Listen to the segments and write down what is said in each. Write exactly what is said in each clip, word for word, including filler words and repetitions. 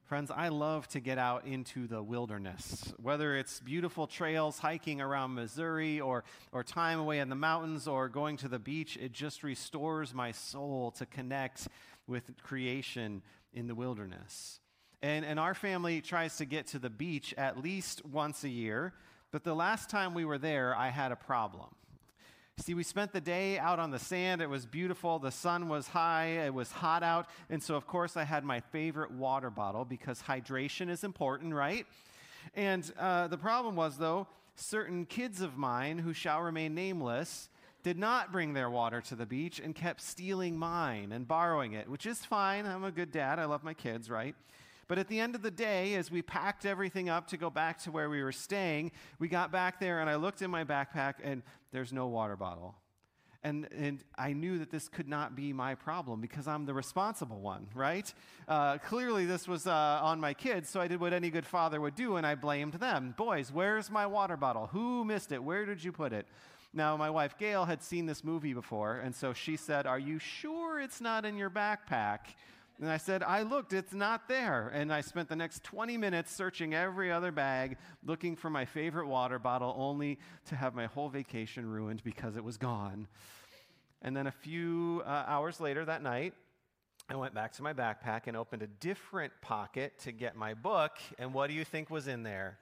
Friends, I love to get out into the wilderness, whether it's beautiful trails hiking around Missouri or, or time away in the mountains or going to the beach. It just restores my soul to connect with creation in the wilderness. And, and our family tries to get to the beach at least once a year, but the last time we were there, I had a problem. See, we spent the day out on the sand. It was beautiful. The sun was high. It was hot out. And so, of course, I had my favorite water bottle because hydration is important, right? And uh, the problem was, though, certain kids of mine who shall remain nameless did not bring their water to the beach and kept stealing mine and borrowing it, which is fine. I'm a good dad. I love my kids, right? But at the end of the day, as we packed everything up to go back to where we were staying, we got back there and I looked in my backpack and there's no water bottle. And, and I knew that this could not be my problem because I'm the responsible one, right? Uh, clearly this was uh, on my kids, so I did what any good father would do and I blamed them. Boys, where's my water bottle? Who missed it? Where did you put it? Now, my wife Gail had seen this movie before, and so she said, "Are you sure it's not in your backpack?" And I said, I looked, it's not there. And I spent the next twenty minutes searching every other bag, looking for my favorite water bottle, only to have my whole vacation ruined because it was gone. And then a few uh, hours later that night, I went back to my backpack and opened a different pocket to get my book. And what do you think was in there?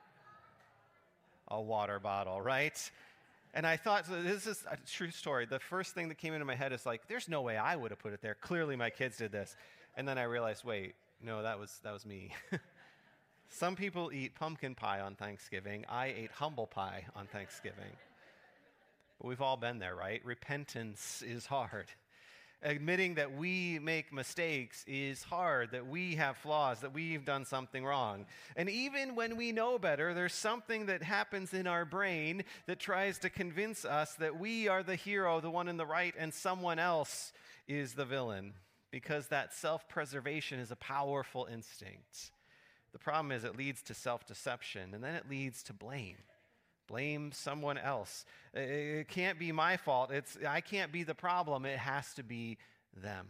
A water bottle, right? And I thought, so this is a true story. The first thing that came into my head is like, there's no way I would have put it there. Clearly my kids did this. And then I realized, wait, no, that was that was me. Some people eat pumpkin pie on Thanksgiving. I ate humble pie on Thanksgiving. But we've all been there, right? Repentance is hard. Admitting that we make mistakes is hard, that we have flaws, that we've done something wrong. And even when we know better, there's something that happens in our brain that tries to convince us that we are the hero, the one in the right, and someone else is the villain, because that self-preservation is a powerful instinct. The problem is it leads to self-deception, and then it leads to blame. Blame someone else. It can't be my fault. It's I can't be the problem. It has to be them.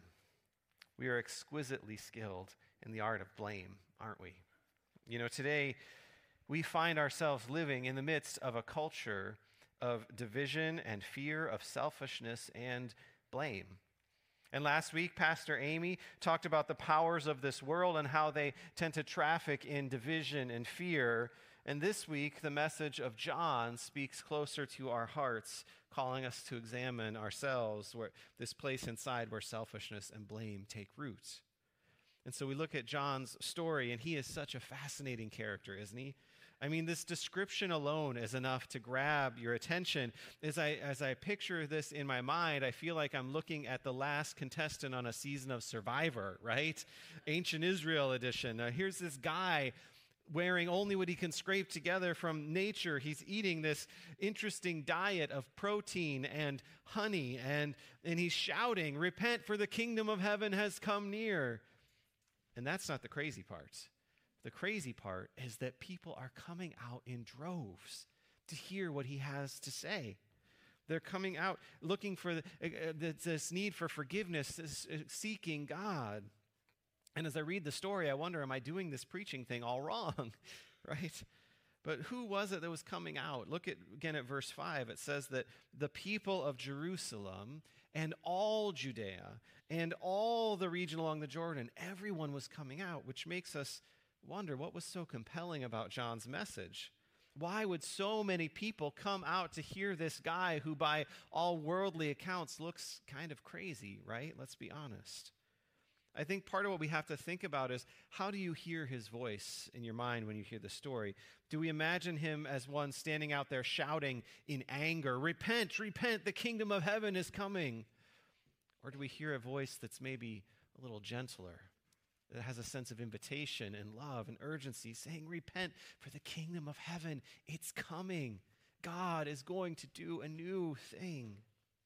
We are exquisitely skilled in the art of blame, aren't we? You know, today we find ourselves living in the midst of a culture of division and fear, of selfishness and blame. And last week, Pastor Amy talked about the powers of this world and how they tend to traffic in division and fear. And this week, the message of John speaks closer to our hearts, calling us to examine ourselves, where this place inside where selfishness and blame take root. And so we look at John's story, and he is such a fascinating character, isn't he? I mean, this description alone is enough to grab your attention. As I, as I picture this in my mind, I feel like I'm looking at the last contestant on a season of Survivor, right? Ancient Israel edition. Now, here's this guy wearing only what he can scrape together from nature. He's eating this interesting diet of protein and honey, and, and he's shouting, "Repent, for the kingdom of heaven has come near." And that's not the crazy part. The crazy part is that people are coming out in droves to hear what he has to say. They're coming out looking for the, uh, this need for forgiveness, this, uh, seeking God. And as I read the story, I wonder, am I doing this preaching thing all wrong, right? But who was it that was coming out? Look at again at verse five. It says that the people of Jerusalem and all Judea and all the region along the Jordan, everyone was coming out, which makes us wonder what was so compelling about John's message. Why would so many people come out to hear this guy who by all worldly accounts looks kind of crazy, right? Let's be honest. I think part of what we have to think about is, how do you hear his voice in your mind when you hear the story? Do we imagine him as one standing out there shouting in anger, "Repent, repent, the kingdom of heaven is coming"? Or do we hear a voice that's maybe a little gentler, that has a sense of invitation and love and urgency, saying, "Repent, for the kingdom of heaven, it's coming. God is going to do a new thing"?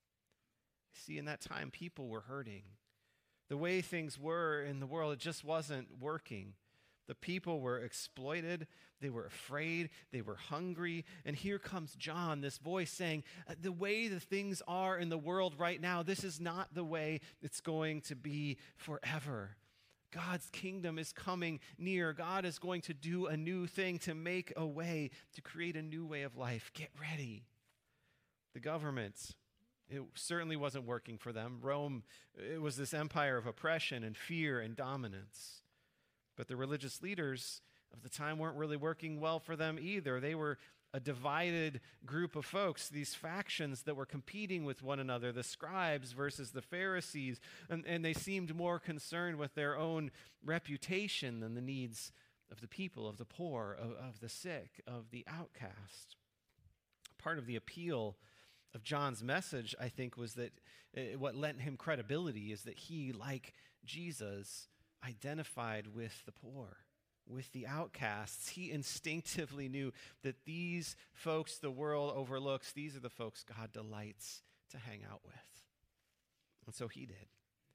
See, in that time, people were hurting. The way things were in the world, it just wasn't working. The people were exploited. They were afraid. They were hungry. And here comes John, this voice saying, the way the things are in the world right now, this is not the way it's going to be forever. God's kingdom is coming near. God is going to do a new thing, to make a way, to create a new way of life. Get ready. The government, it certainly wasn't working for them. Rome, it was this empire of oppression and fear and dominance. But the religious leaders of the time weren't really working well for them either. They were a divided group of folks, these factions that were competing with one another, the scribes versus the Pharisees, and, and they seemed more concerned with their own reputation than the needs of the people, of the poor, of, of the sick, of the outcast. Part of the appeal of John's message, I think, was that uh, what lent him credibility is that he, like Jesus, identified with the poor, with the outcasts. He instinctively knew that these folks the world overlooks, these are the folks God delights to hang out with. And so he did.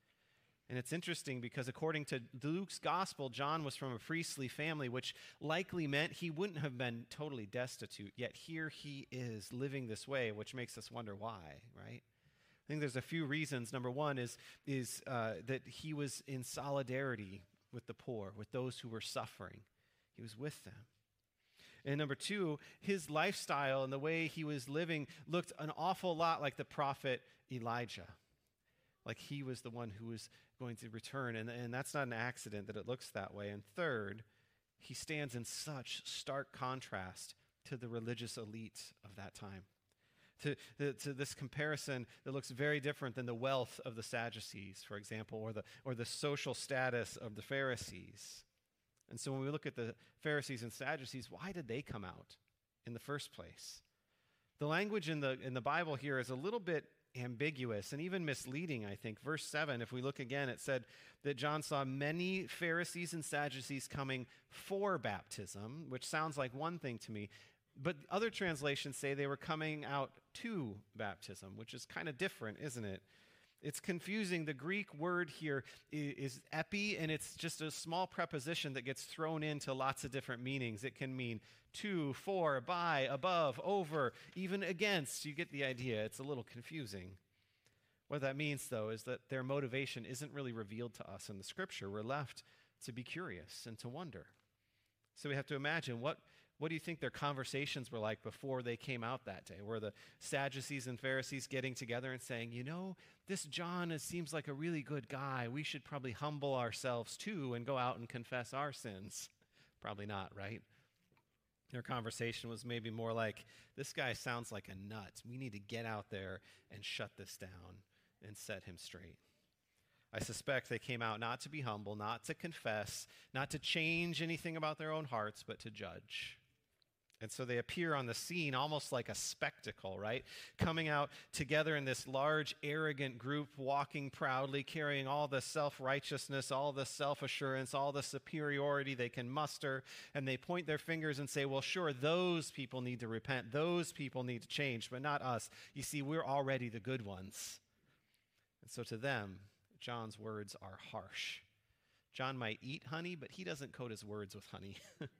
And it's interesting because according to Luke's gospel, John was from a priestly family, which likely meant he wouldn't have been totally destitute. Yet here he is living this way, which makes us wonder why, right? I think there's a few reasons. Number one is, is uh, that he was in solidarity with the poor, with those who were suffering. He was with them. And number two, his lifestyle and the way he was living looked an awful lot like the prophet Elijah. Like he was the one who was going to return. And, and that's not an accident that it looks that way. And third, he stands in such stark contrast to the religious elite of that time. To, to, to this comparison that looks very different than the wealth of the Sadducees, for example, or the, or the social status of the Pharisees. And so when we look at the Pharisees and Sadducees, why did they come out in the first place? The language in the, in the Bible here is a little bit ambiguous and even misleading, I think. Verse seven, if we look again, it said that John saw many Pharisees and Sadducees coming for baptism, which sounds like one thing to me. But other translations say they were coming out to baptism, which is kind of different, isn't it? It's confusing. The Greek word here is, is epi, and it's just a small preposition that gets thrown into lots of different meanings. It can mean to, for, by, above, over, even against. You get the idea. It's a little confusing. What that means, though, is that their motivation isn't really revealed to us in the Scripture. We're left to be curious and to wonder. So we have to imagine, what What do you think their conversations were like before they came out that day? Were the Sadducees and Pharisees getting together and saying, you know, this John is, seems like a really good guy. We should probably humble ourselves too and go out and confess our sins? Probably not, right? Their conversation was maybe more like, this guy sounds like a nut. We need to get out there and shut this down and set him straight. I suspect they came out not to be humble, not to confess, not to change anything about their own hearts, but to judge. And so they appear on the scene almost like a spectacle, right? Coming out together in this large, arrogant group, walking proudly, carrying all the self-righteousness, all the self-assurance, all the superiority they can muster. And they point their fingers and say, well, sure, those people need to repent. Those people need to change, but not us. You see, we're already the good ones. And so to them, John's words are harsh. John might eat honey, but he doesn't coat his words with honey.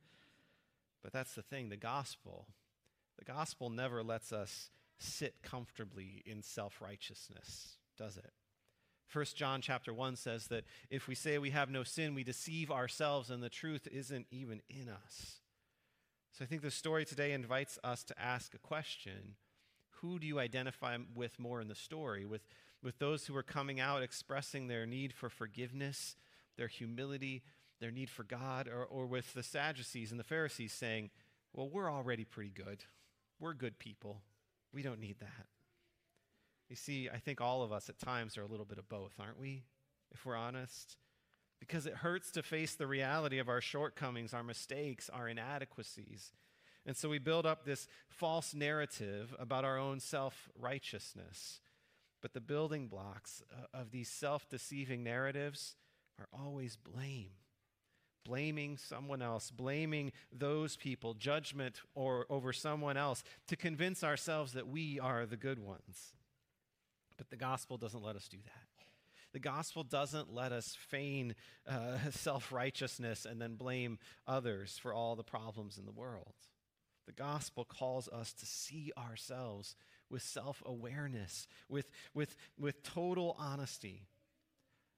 But that's the thing, the gospel. The gospel never lets us sit comfortably in self-righteousness, does it? First John chapter one says that if we say we have no sin, we deceive ourselves and the truth isn't even in us. So I think the story today invites us to ask a question. Who do you identify with more in the story? With, with those who are coming out expressing their need for forgiveness, their humility, their need for God, or, or with the Sadducees and the Pharisees saying, well, we're already pretty good. We're good people. We don't need that. You see, I think all of us at times are a little bit of both, aren't we? If we're honest. Because it hurts to face the reality of our shortcomings, our mistakes, our inadequacies. And so we build up this false narrative about our own self-righteousness. But the building blocks of these self-deceiving narratives are always blame. Blaming someone else, blaming those people, judgment or over someone else to convince ourselves that we are the good ones. But the gospel doesn't let us do that. The gospel doesn't let us feign uh, self-righteousness and then blame others for all the problems in the world. The gospel calls us to see ourselves with self-awareness, with, with, with total honesty.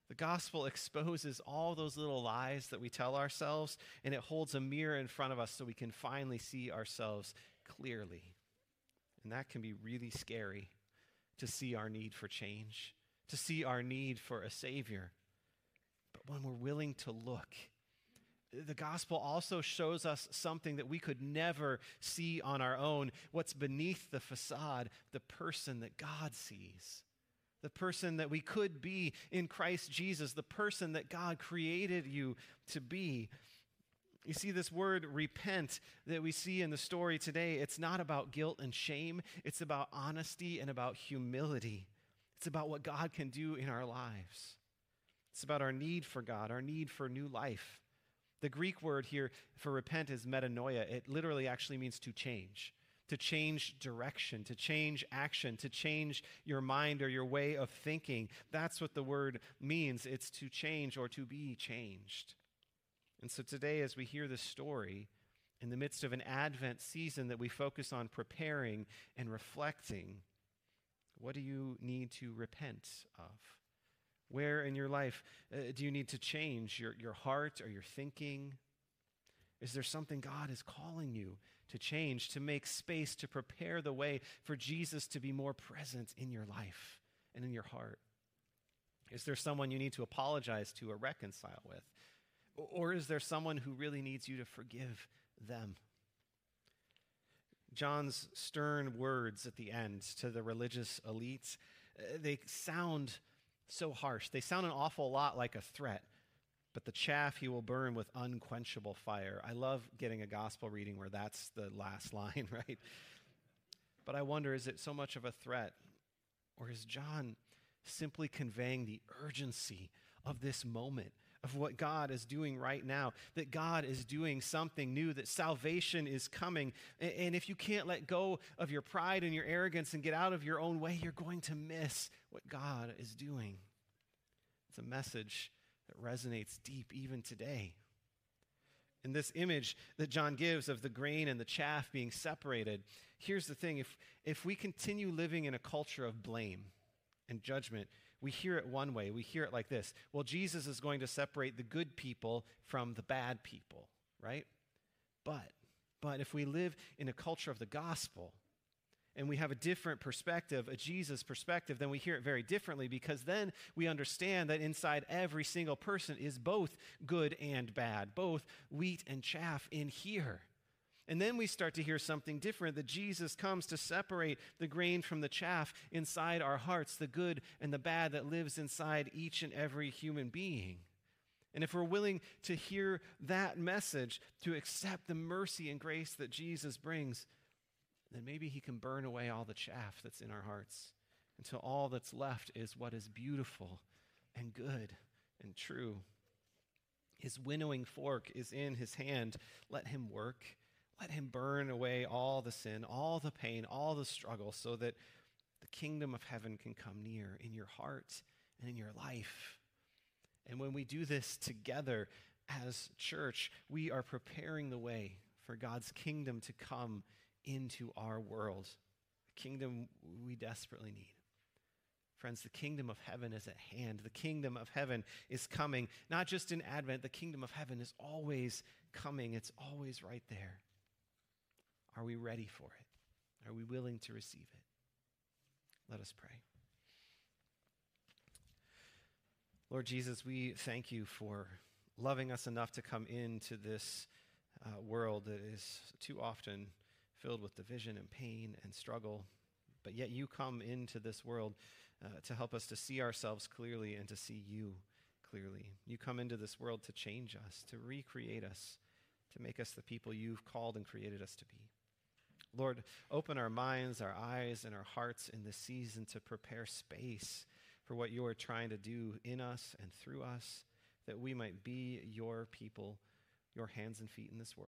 The gospel exposes all those little lies that we tell ourselves, and it holds a mirror in front of us so we can finally see ourselves clearly. And that can be really scary, to see our need for change, to see our need for a Savior. But when we're willing to look, the gospel also shows us something that we could never see on our own, what's beneath the facade, the person that God sees. The person that we could be in Christ Jesus, the person that God created you to be. You see, this word repent that we see in the story today, it's not about guilt and shame. It's about honesty and about humility. It's about what God can do in our lives. It's about our need for God, our need for new life. The Greek word here for repent is metanoia. It literally actually means to change. To change direction, to change action, to change your mind or your way of thinking. That's what the word means. It's to change or to be changed. And so today, as we hear this story, in the midst of an Advent season that we focus on preparing and reflecting, what do you need to repent of? Where in your life uh, do you need to change your, your heart or your thinking? Is there something God is calling you to change, to make space, to prepare the way for Jesus to be more present in your life and in your heart? Is there someone you need to apologize to or reconcile with? Or is there someone who really needs you to forgive them? John's stern words at the end to the religious elites, uh, they sound so harsh. They sound an awful lot like a threat. But the chaff he will burn with unquenchable fire. I love getting a gospel reading where that's the last line, right? But I wonder, is it so much of a threat? Or is John simply conveying the urgency of this moment, of what God is doing right now, that God is doing something new, that salvation is coming. And if you can't let go of your pride and your arrogance and get out of your own way, you're going to miss what God is doing. It's a message that resonates deep even today. And this image that John gives of the grain and the chaff being separated, here's the thing. If, if we continue living in a culture of blame and judgment, we hear it one way. We hear it like this. Well, Jesus is going to separate the good people from the bad people, right? But, but if we live in a culture of the gospel, and we have a different perspective, a Jesus perspective, then we hear it very differently, because then we understand that inside every single person is both good and bad, both wheat and chaff in here. And then we start to hear something different, that Jesus comes to separate the grain from the chaff inside our hearts, the good and the bad that lives inside each and every human being. And if we're willing to hear that message, to accept the mercy and grace that Jesus brings, then maybe he can burn away all the chaff that's in our hearts until all that's left is what is beautiful and good and true. His winnowing fork is in his hand. Let him work. Let him burn away all the sin, all the pain, all the struggle, so that the kingdom of heaven can come near in your heart and in your life. And when we do this together as church, we are preparing the way for God's kingdom to come into our world, a kingdom we desperately need. Friends, the kingdom of heaven is at hand. The kingdom of heaven is coming, not just in Advent. The kingdom of heaven is always coming. It's always right there. Are we ready for it? Are we willing to receive it? Let us pray. Lord Jesus, we thank you for loving us enough to come into this uh, world that is too often filled with division and pain and struggle, but yet you come into this world uh, to help us to see ourselves clearly and to see you clearly. You come into this world to change us, to recreate us, to make us the people you've called and created us to be. Lord, open our minds, our eyes, and our hearts in this season to prepare space for what you are trying to do in us and through us, that we might be your people, your hands and feet in this world.